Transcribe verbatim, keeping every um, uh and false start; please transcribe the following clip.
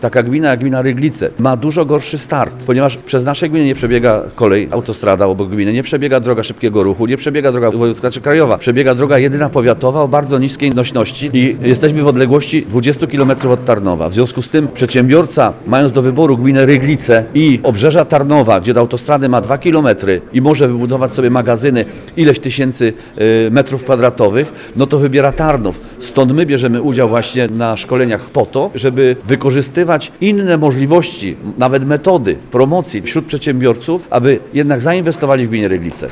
Taka gmina jak gmina Ryglice ma dużo gorszy start, ponieważ przez nasze gminy nie przebiega kolej, autostrada obok gminy, nie przebiega droga szybkiego ruchu, nie przebiega droga wojewódzka czy krajowa, przebiega droga jedyna powiatowa o bardzo niskiej nośności i jesteśmy w odległości dwudziestu kilometrów od Tarnowa. W związku z tym przedsiębiorca, mając do wyboru gminę Ryglice i obrzeża Tarnowa, gdzie do autostrady ma dwa kilometry i może wybudować sobie magazyny ileś tysięcy y, metrów kwadratowych, no to wybiera Tarnów. Stąd my bierzemy udział właśnie na szkoleniach po to, żeby wykorzystywać inne możliwości, nawet metody promocji wśród przedsiębiorców, aby jednak zainwestowali w gminie Ryglice.